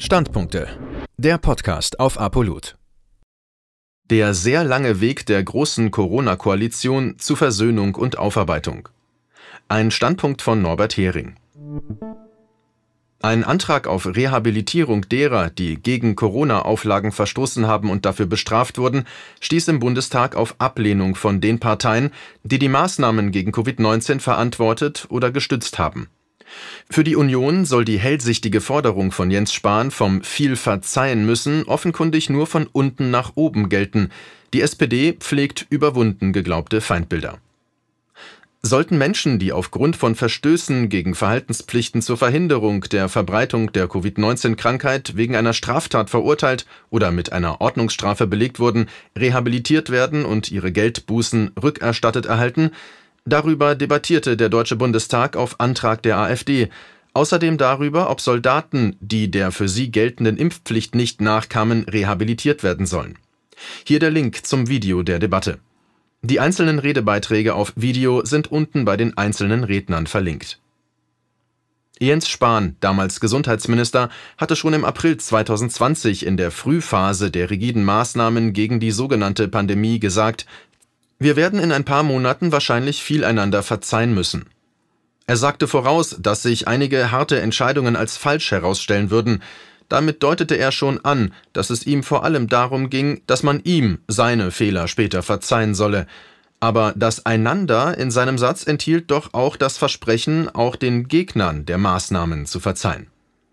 Standpunkte. Der Podcast auf ApoLoot. Der sehr lange Weg der großen Corona-Koalition zu Versöhnung und Aufarbeitung. Ein Standpunkt von Norbert Hering. Ein Antrag auf Rehabilitierung derer, die gegen Corona-Auflagen verstoßen haben und dafür bestraft wurden, stieß im Bundestag auf Ablehnung von den Parteien, die die Maßnahmen gegen Covid-19 verantwortet oder gestützt haben. Für die Union soll die hellsichtige Forderung von Jens Spahn vom viel verzeihen müssen offenkundig nur von unten nach oben gelten. Die SPD pflegt überwunden geglaubte Feindbilder. Sollten Menschen, die aufgrund von Verstößen gegen Verhaltenspflichten zur Verhinderung der Verbreitung der Covid-19-Krankheit wegen einer Straftat verurteilt oder mit einer Ordnungsstrafe belegt wurden, rehabilitiert werden und ihre Geldbußen rückerstattet erhalten? Darüber debattierte der Deutsche Bundestag auf Antrag der AfD. Außerdem darüber, ob Soldaten, die der für sie geltenden Impfpflicht nicht nachkamen, rehabilitiert werden sollen. Hier der Link zum Video der Debatte. Die einzelnen Redebeiträge auf Video sind unten bei den einzelnen Rednern verlinkt. Jens Spahn, damals Gesundheitsminister, hatte schon im April 2020 in der Frühphase der rigiden Maßnahmen gegen die sogenannte Pandemie gesagt: Wir werden in ein paar Monaten wahrscheinlich viel einander verzeihen müssen. Er sagte voraus, dass sich einige harte Entscheidungen als falsch herausstellen würden. Damit deutete er schon an, dass es ihm vor allem darum ging, dass man ihm seine Fehler später verzeihen solle. Aber das Einander in seinem Satz enthielt doch auch das Versprechen, auch den Gegnern der Maßnahmen zu verzeihen.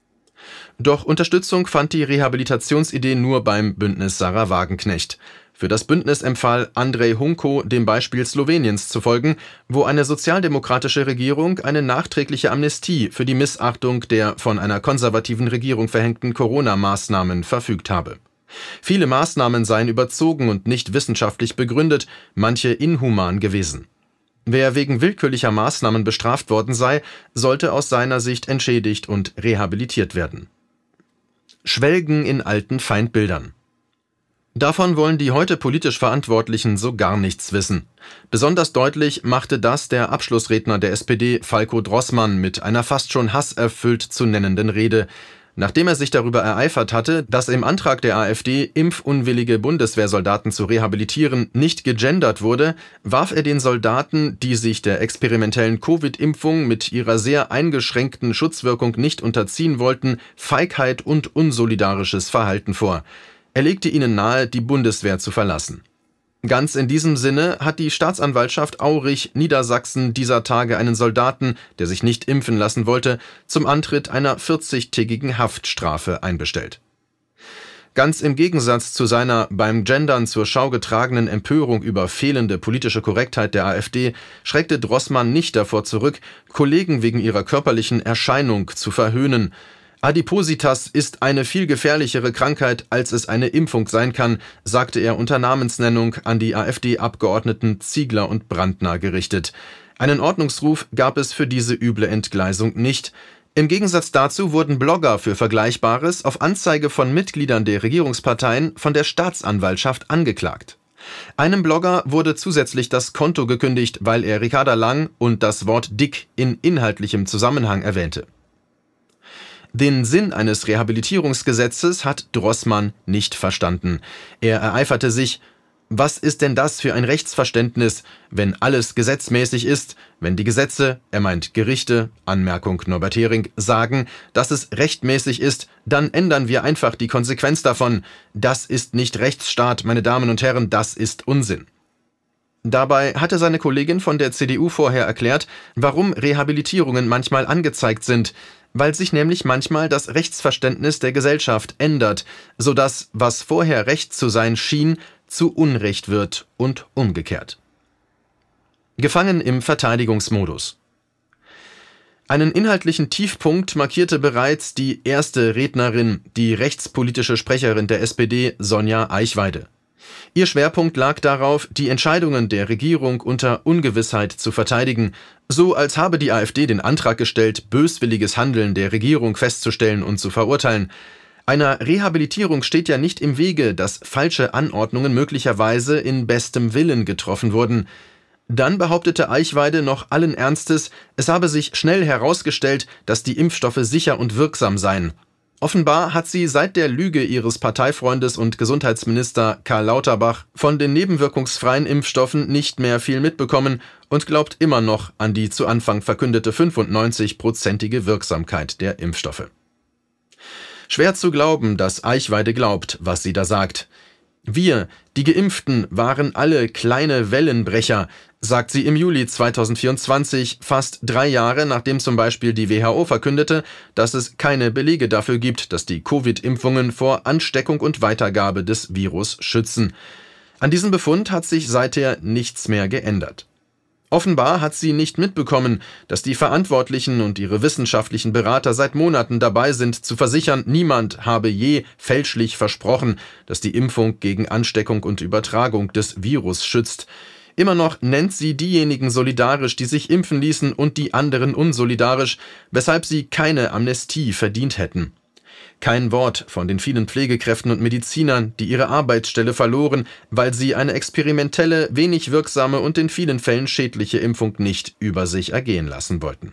Doch Unterstützung fand die Rehabilitationsidee nur beim Bündnis Sahra Wagenknecht. Für das Bündnis empfahl Andrej Hunko, dem Beispiel Sloweniens zu folgen, wo eine sozialdemokratische Regierung eine nachträgliche Amnestie für die Missachtung der von einer konservativen Regierung verhängten Corona-Maßnahmen verfügt habe. Viele Maßnahmen seien überzogen und nicht wissenschaftlich begründet, manche inhuman gewesen. Wer wegen willkürlicher Maßnahmen bestraft worden sei, sollte aus seiner Sicht entschädigt und rehabilitiert werden. Schwelgen in alten Feindbildern. Davon wollen die heute politisch Verantwortlichen so gar nichts wissen. Besonders deutlich machte das der Abschlussredner der SPD, Falko Drossmann, mit einer fast schon hasserfüllt zu nennenden Rede. Nachdem er sich darüber ereifert hatte, dass im Antrag der AfD, impfunwillige Bundeswehrsoldaten zu rehabilitieren, nicht gegendert wurde, warf er den Soldaten, die sich der experimentellen Covid-Impfung mit ihrer sehr eingeschränkten Schutzwirkung nicht unterziehen wollten, Feigheit und unsolidarisches Verhalten vor. Er legte ihnen nahe, die Bundeswehr zu verlassen. Ganz in diesem Sinne hat die Staatsanwaltschaft Aurich, Niedersachsen, dieser Tage einen Soldaten, der sich nicht impfen lassen wollte, zum Antritt einer 40-tägigen Haftstrafe einbestellt. Ganz im Gegensatz zu seiner beim Gendern zur Schau getragenen Empörung über fehlende politische Korrektheit der AfD schreckte Drossmann nicht davor zurück, Kollegen wegen ihrer körperlichen Erscheinung zu verhöhnen. Adipositas ist eine viel gefährlichere Krankheit, als es eine Impfung sein kann, sagte er unter Namensnennung an die AfD-Abgeordneten Ziegler und Brandner gerichtet. Einen Ordnungsruf gab es für diese üble Entgleisung nicht. Im Gegensatz dazu wurden Blogger für Vergleichbares auf Anzeige von Mitgliedern der Regierungsparteien von der Staatsanwaltschaft angeklagt. Einem Blogger wurde zusätzlich das Konto gekündigt, weil er Ricarda Lang und das Wort dick in inhaltlichem Zusammenhang erwähnte. Den Sinn eines Rehabilitierungsgesetzes hat Drossmann nicht verstanden. Er ereiferte sich: Was ist denn das für ein Rechtsverständnis, wenn alles gesetzmäßig ist, wenn die Gesetze, er meint Gerichte, Anmerkung Norbert Hering, sagen, dass es rechtmäßig ist, dann ändern wir einfach die Konsequenz davon. Das ist nicht Rechtsstaat, meine Damen und Herren, das ist Unsinn. Dabei hatte seine Kollegin von der CDU vorher erklärt, warum Rehabilitierungen manchmal angezeigt sind, weil sich nämlich manchmal das Rechtsverständnis der Gesellschaft ändert, sodass, was vorher Recht zu sein schien, zu Unrecht wird und umgekehrt. Gefangen im Verteidigungsmodus. Einen inhaltlichen Tiefpunkt markierte bereits die erste Rednerin, die rechtspolitische Sprecherin der SPD, Sonja Eichweide. Ihr Schwerpunkt lag darauf, die Entscheidungen der Regierung unter Ungewissheit zu verteidigen, so als habe die AfD den Antrag gestellt, böswilliges Handeln der Regierung festzustellen und zu verurteilen. Einer Rehabilitierung steht ja nicht im Wege, dass falsche Anordnungen möglicherweise in bestem Willen getroffen wurden. Dann behauptete Eichweide noch allen Ernstes, es habe sich schnell herausgestellt, dass die Impfstoffe sicher und wirksam seien. Offenbar hat sie seit der Lüge ihres Parteifreundes und Gesundheitsminister Karl Lauterbach von den nebenwirkungsfreien Impfstoffen nicht mehr viel mitbekommen und glaubt immer noch an die zu Anfang verkündete 95-prozentige Wirksamkeit der Impfstoffe. Schwer zu glauben, dass Eichweide glaubt, was sie da sagt. Wir, die Geimpften, waren alle kleine Wellenbrecher, sagt sie im Juli 2024, fast 3 Jahre nachdem zum Beispiel die WHO verkündete, dass es keine Belege dafür gibt, dass die Covid-Impfungen vor Ansteckung und Weitergabe des Virus schützen. An diesem Befund hat sich seither nichts mehr geändert. Offenbar hat sie nicht mitbekommen, dass die Verantwortlichen und ihre wissenschaftlichen Berater seit Monaten dabei sind, zu versichern, niemand habe je fälschlich versprochen, dass die Impfung gegen Ansteckung und Übertragung des Virus schützt. Immer noch nennt sie diejenigen solidarisch, die sich impfen ließen, und die anderen unsolidarisch, weshalb sie keine Amnestie verdient hätten. Kein Wort von den vielen Pflegekräften und Medizinern, die ihre Arbeitsstelle verloren, weil sie eine experimentelle, wenig wirksame und in vielen Fällen schädliche Impfung nicht über sich ergehen lassen wollten.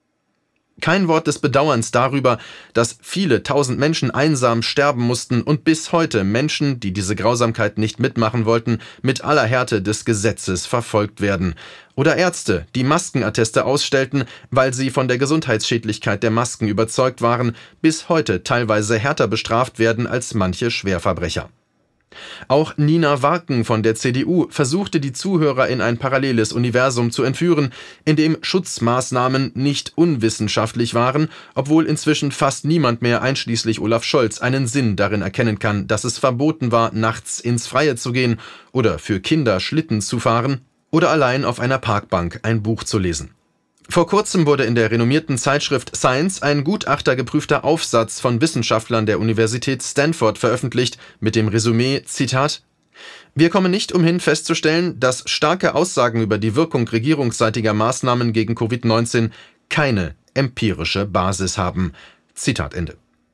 Kein Wort des Bedauerns darüber, dass viele tausend Menschen einsam sterben mussten und bis heute Menschen, die diese Grausamkeit nicht mitmachen wollten, mit aller Härte des Gesetzes verfolgt werden. Oder Ärzte, die Maskenatteste ausstellten, weil sie von der Gesundheitsschädlichkeit der Masken überzeugt waren, bis heute teilweise härter bestraft werden als manche Schwerverbrecher. Auch Nina Warken von der CDU versuchte die Zuhörer in ein paralleles Universum zu entführen, in dem Schutzmaßnahmen nicht unwissenschaftlich waren, obwohl inzwischen fast niemand mehr, einschließlich Olaf Scholz, einen Sinn darin erkennen kann, dass es verboten war, nachts ins Freie zu gehen oder für Kinder Schlitten zu fahren oder allein auf einer Parkbank ein Buch zu lesen. Vor kurzem wurde in der renommierten Zeitschrift Science ein gutachtergeprüfter Aufsatz von Wissenschaftlern der Universität Stanford veröffentlicht mit dem Resümee, Zitat: Wir kommen nicht umhin festzustellen, dass starke Aussagen über die Wirkung regierungsseitiger Maßnahmen gegen Covid-19 keine empirische Basis haben. Zitat Ende.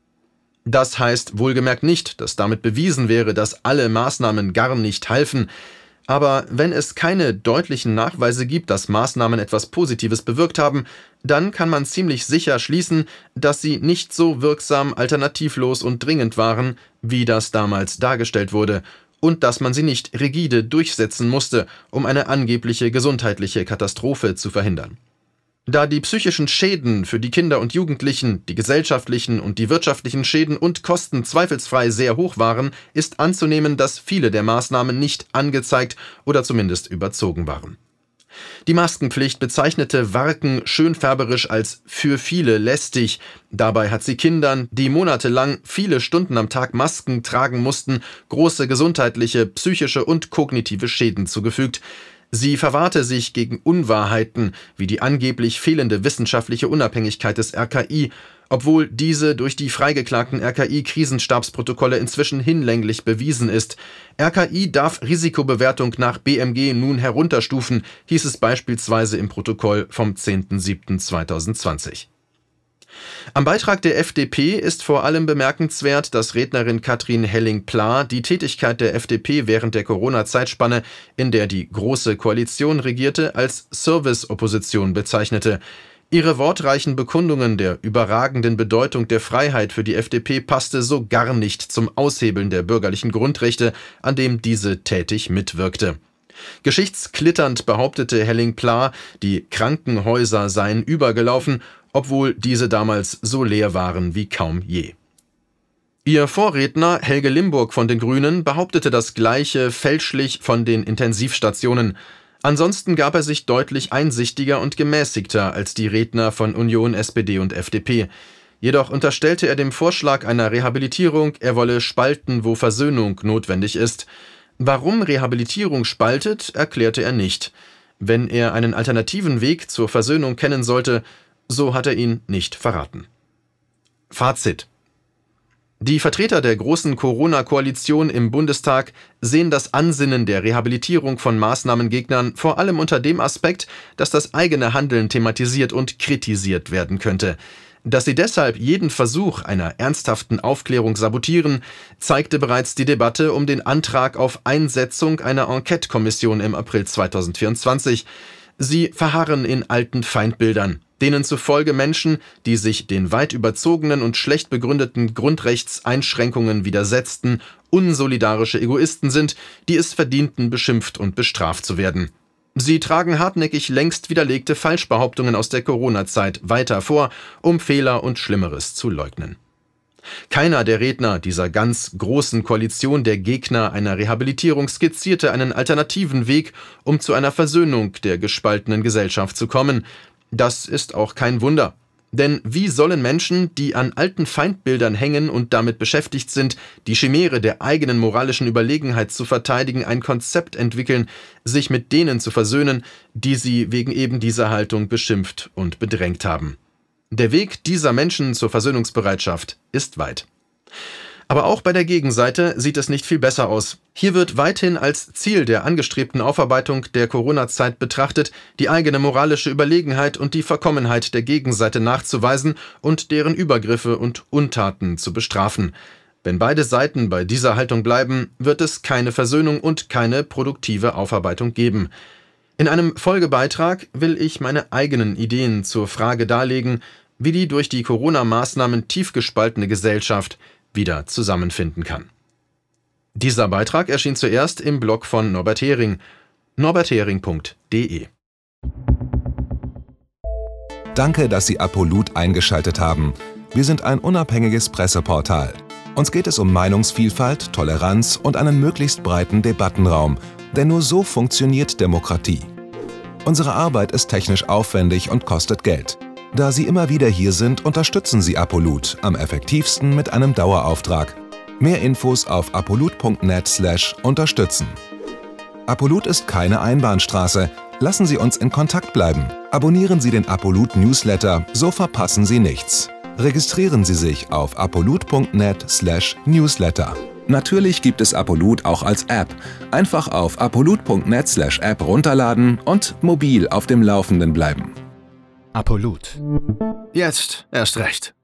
Das heißt wohlgemerkt nicht, dass damit bewiesen wäre, dass alle Maßnahmen gar nicht halfen. Aber wenn es keine deutlichen Nachweise gibt, dass Maßnahmen etwas Positives bewirkt haben, dann kann man ziemlich sicher schließen, dass sie nicht so wirksam, alternativlos und dringend waren, wie das damals dargestellt wurde, und dass man sie nicht rigide durchsetzen musste, um eine angebliche gesundheitliche Katastrophe zu verhindern. Da die psychischen Schäden für die Kinder und Jugendlichen, die gesellschaftlichen und die wirtschaftlichen Schäden und Kosten zweifelsfrei sehr hoch waren, ist anzunehmen, dass viele der Maßnahmen nicht angezeigt oder zumindest überzogen waren. Die Maskenpflicht bezeichnete Warken schönfärberisch als für viele lästig. Dabei hat sie Kindern, die monatelang viele Stunden am Tag Masken tragen mussten, große gesundheitliche, psychische und kognitive Schäden zugefügt. Sie verwahrte sich gegen Unwahrheiten wie die angeblich fehlende wissenschaftliche Unabhängigkeit des RKI, obwohl diese durch die freigeklagten RKI-Krisenstabsprotokolle inzwischen hinlänglich bewiesen ist. RKI darf Risikobewertung nach BMG nun herunterstufen, hieß es beispielsweise im Protokoll vom 10.07.2020. Am Beitrag der FDP ist vor allem bemerkenswert, dass Rednerin Katrin Helling-Pla die Tätigkeit der FDP während der Corona-Zeitspanne, in der die Große Koalition regierte, als Service-Opposition bezeichnete. Ihre wortreichen Bekundungen der überragenden Bedeutung der Freiheit für die FDP passte so gar nicht zum Aushebeln der bürgerlichen Grundrechte, an dem diese tätig mitwirkte. Geschichtsklitternd behauptete Helling-Pla, die Krankenhäuser seien übergelaufen, obwohl diese damals so leer waren wie kaum je. Ihr Vorredner Helge Limburg von den Grünen behauptete das Gleiche fälschlich von den Intensivstationen. Ansonsten gab er sich deutlich einsichtiger und gemäßigter als die Redner von Union, SPD und FDP. Jedoch unterstellte er dem Vorschlag einer Rehabilitierung, er wolle spalten, wo Versöhnung notwendig ist. Warum Rehabilitierung spaltet, erklärte er nicht. Wenn er einen alternativen Weg zur Versöhnung kennen sollte, so hat er ihn nicht verraten. Fazit: Die Vertreter der großen Corona-Koalition im Bundestag sehen das Ansinnen der Rehabilitierung von Maßnahmengegnern vor allem unter dem Aspekt, dass das eigene Handeln thematisiert und kritisiert werden könnte. Dass sie deshalb jeden Versuch einer ernsthaften Aufklärung sabotieren, zeigte bereits die Debatte um den Antrag auf Einsetzung einer Enquete-Kommission im April 2024. Sie verharren in alten Feindbildern. denen zufolge Menschen, die sich den weit überzogenen und schlecht begründeten Grundrechtseinschränkungen widersetzten, unsolidarische Egoisten sind, die es verdienten, beschimpft und bestraft zu werden. Sie tragen hartnäckig längst widerlegte Falschbehauptungen aus der Corona-Zeit weiter vor, um Fehler und Schlimmeres zu leugnen. Keiner der Redner dieser ganz großen Koalition der Gegner einer Rehabilitierung skizzierte einen alternativen Weg, um zu einer Versöhnung der gespaltenen Gesellschaft zu kommen. Das ist auch kein Wunder. Denn wie sollen Menschen, die an alten Feindbildern hängen und damit beschäftigt sind, die Chimäre der eigenen moralischen Überlegenheit zu verteidigen, ein Konzept entwickeln, sich mit denen zu versöhnen, die sie wegen eben dieser Haltung beschimpft und bedrängt haben? Der Weg dieser Menschen zur Versöhnungsbereitschaft ist weit. Aber auch bei der Gegenseite sieht es nicht viel besser aus. Hier wird weithin als Ziel der angestrebten Aufarbeitung der Corona-Zeit betrachtet, die eigene moralische Überlegenheit und die Verkommenheit der Gegenseite nachzuweisen und deren Übergriffe und Untaten zu bestrafen. Wenn beide Seiten bei dieser Haltung bleiben, wird es keine Versöhnung und keine produktive Aufarbeitung geben. In einem Folgebeitrag will ich meine eigenen Ideen zur Frage darlegen, wie die durch die Corona-Maßnahmen tief gespaltene Gesellschaft wieder zusammenfinden kann. Dieser Beitrag erschien zuerst im Blog von Norbert Hering, norberthering.de. Danke, dass Sie Apolut eingeschaltet haben. Wir sind ein unabhängiges Presseportal. Uns geht es um Meinungsvielfalt, Toleranz und einen möglichst breiten Debattenraum, denn nur so funktioniert Demokratie. Unsere Arbeit ist technisch aufwendig und kostet Geld. Da Sie immer wieder hier sind, unterstützen Sie Apolut am effektivsten mit einem Dauerauftrag. Mehr Infos auf apolut.net/unterstützen. Apolut ist keine Einbahnstraße. Lassen Sie uns in Kontakt bleiben. Abonnieren Sie den Apolut Newsletter, so verpassen Sie nichts. Registrieren Sie sich auf apolut.net/newsletter. Natürlich gibt es Apolut auch als App. Einfach auf apolut.net/app runterladen und mobil auf dem Laufenden bleiben. Apolut. Jetzt erst recht.